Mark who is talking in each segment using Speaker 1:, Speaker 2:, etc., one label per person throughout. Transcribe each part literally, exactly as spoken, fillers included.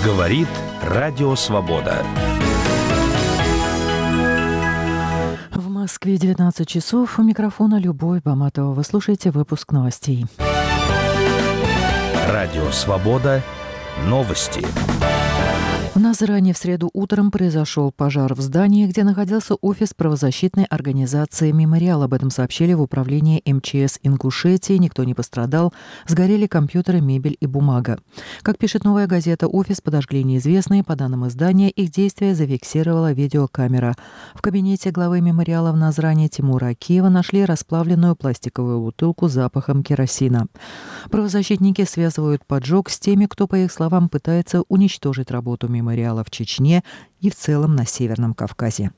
Speaker 1: Говорит Радио Свобода.
Speaker 2: В Москве девятнадцать часов. У микрофона Любовь Баматова. Вы слушаете выпуск новостей.
Speaker 1: Радио Свобода. Новости.
Speaker 2: В Назране в среду утром произошел пожар в здании, где находился офис правозащитной организации «Мемориал». Об этом сообщили в управлении эм че эс Ингушетии. Никто не пострадал. Сгорели компьютеры, мебель и бумага. Как пишет «Новая газета», офис подожгли неизвестные. По данным издания, их действия зафиксировала видеокамера. В кабинете главы «Мемориала» в Назране Тимура Акиева нашли расплавленную пластиковую бутылку с запахом керосина. Правозащитники связывают поджог с теми, кто, по их словам, пытается уничтожить работу «Мемориала» в Чечне и в целом на Северном Кавказе.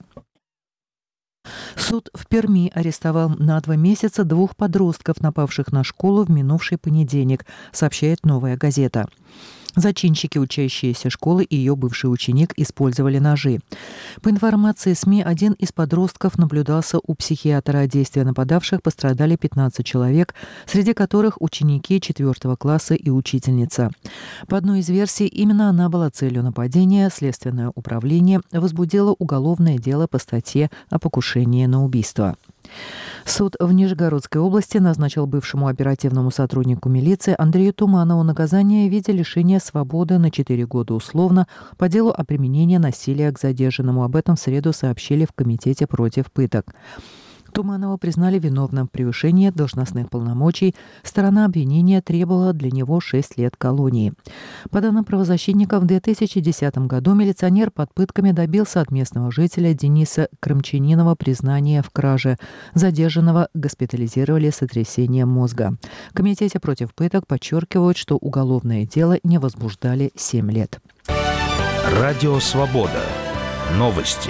Speaker 2: Суд в Перми арестовал на два месяца двух подростков, напавших на школу в минувший понедельник, сообщает «Новая газета». Зачинщики, учащиеся школы, и ее бывший ученик использовали ножи. По информации СМИ, один из подростков наблюдался у психиатра. От действия нападавших пострадали пятнадцать человек, среди которых ученики четвертого класса и учительница. По одной из версий, именно она была целью нападения. Следственное управление возбудило уголовное дело по статье о покушении на убийство. Суд в Нижегородской области назначил бывшему оперативному сотруднику милиции Андрею Туманову наказание в виде лишения свободы на четыре года условно по делу о применении насилия к задержанному. Об этом в среду сообщили в Комитете против пыток. Туманова признали виновным в превышении должностных полномочий. Сторона обвинения требовала для него шесть лет колонии. По данным правозащитников, в две тысячи десятом году милиционер под пытками добился от местного жителя Дениса Крамчанинова признания в краже. Задержанного госпитализировали с сотрясением мозга. В Комитете против пыток подчеркивают, что уголовное дело не возбуждали семь лет.
Speaker 1: Радио Свобода. Новости.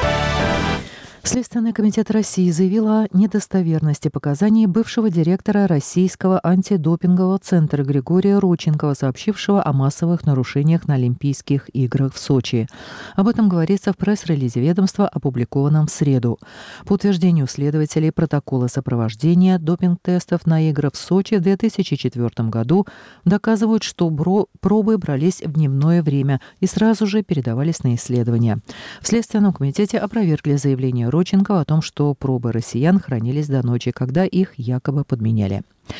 Speaker 2: Следственный комитет России заявил о недостоверности показаний бывшего директора Российского антидопингового центра Григория Родченкова, сообщившего о массовых нарушениях на Олимпийских играх в Сочи. Об этом говорится в пресс-релизе ведомства, опубликованном в среду. По утверждению следователей, протоколы сопровождения допинг-тестов на игры в Сочи в две тысячи четвёртом году доказывают, что бро- пробы брались в дневное время и сразу же передавались на исследования. В Следственном комитете опровергли заявление Родченкова о том, что пробы россиян хранились до ночи, когда их якобы подменяли.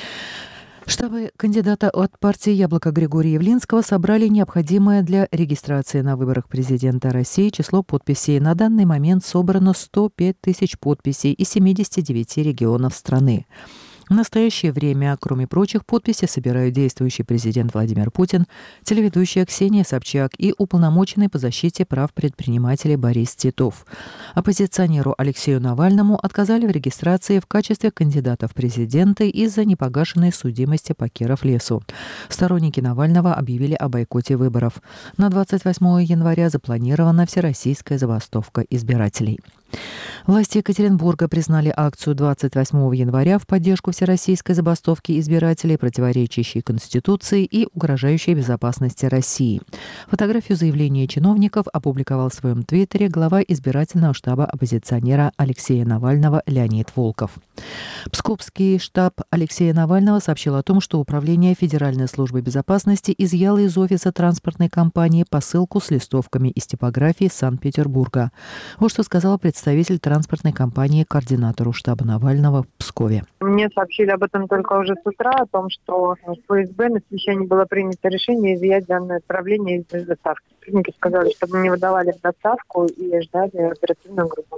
Speaker 2: Штабы кандидата от партии «Яблоко» Григория Явлинского собрали необходимое для регистрации на выборах президента России число подписей. На данный момент собрано сто пять тысяч подписей из семидесяти девяти регионов страны. В настоящее время, кроме прочих, подписи собирают действующий президент Владимир Путин, телеведущая Ксения Собчак и уполномоченный по защите прав предпринимателей Борис Титов. Оппозиционеру Алексею Навальному отказали в регистрации в качестве кандидата в президенты из-за непогашенной судимости по Киров-Лесу. Сторонники Навального объявили о бойкоте выборов. На двадцать восьмое января запланирована всероссийская забастовка избирателей. Власти Екатеринбурга признали акцию двадцать восьмого января в поддержку всероссийской забастовки избирателей, противоречащей Конституции и угрожающей безопасности России. Фотографию заявления чиновников опубликовал в своем твиттере глава избирательного штаба оппозиционера Алексея Навального Леонид Волков. Псковский штаб Алексея Навального сообщил о том, что Управление Федеральной службы безопасности изъяло из офиса транспортной компании посылку с листовками из типографии Санкт-Петербурга. Вот что сказал представитель транспортной компании координатору штаба Навального в Пскове.
Speaker 3: Мне сообщили об этом только уже с утра, о том, что в эф эс бэ на совещании было принято решение изъять данное отправление из доставки. Сотрудники сказали, чтобы не выдавали в доставку и ждали оперативную группу.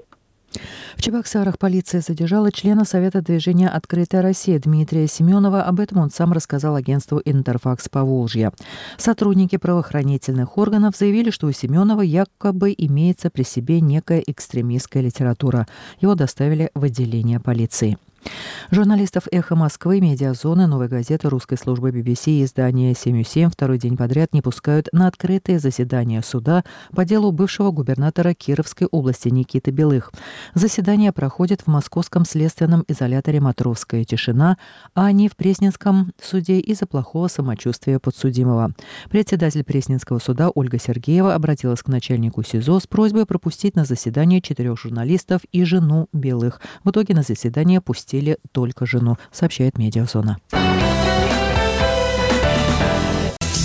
Speaker 2: В Чебоксарах полиция задержала члена Совета движения «Открытая Россия» Дмитрия Семенова. Об этом он сам рассказал агентству «Интерфакс Поволжья». Сотрудники правоохранительных органов заявили, что у Семенова якобы имеется при себе некая экстремистская литература. Его доставили в отделение полиции. Журналистов «Эхо Москвы», «Медиазоны», «Новой газеты», русской службы би би си и издания семь семь второй день подряд не пускают на открытые заседания суда по делу бывшего губернатора Кировской области Никиты Белых. Заседания проходят в московском следственном изоляторе «Матровская тишина», а не в Пресненском суде из-за плохого самочувствия подсудимого. Председатель Пресненского суда Ольга Сергеева обратилась к начальнику СИЗО с просьбой пропустить на заседание четырех журналистов и жену Белых. В итоге на заседание пустили только жену, сообщает «Медиазона».